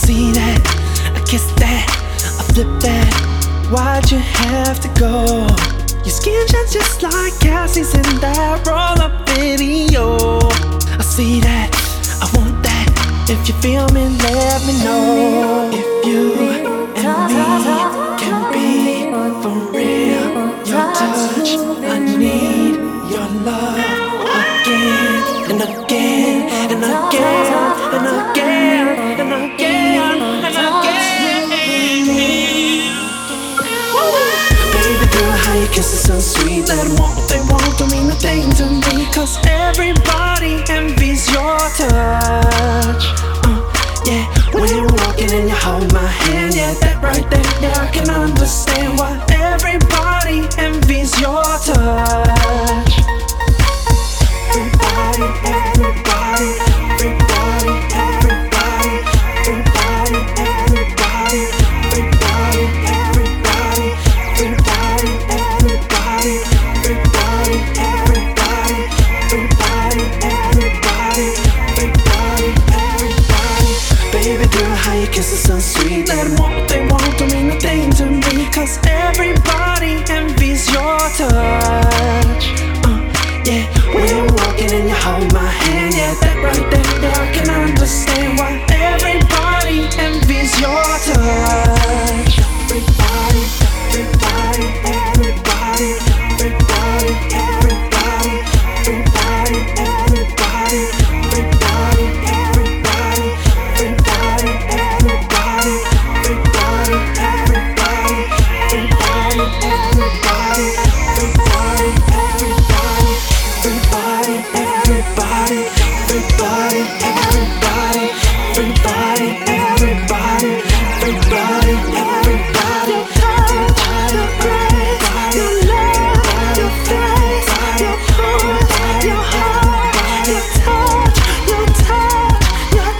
see that, I kiss that, I flip that. Why'd you have to go? Your skin shines just like Cassie's in that roll-up video. I see that, I want that. If you feel me, let me know. If you and me can be for real, your touch, I need your love again and again and again and again and again and again. Baby girl, how you kiss is so sweet. Let them want what they want, don't mean a thing to me. 'Cause everybody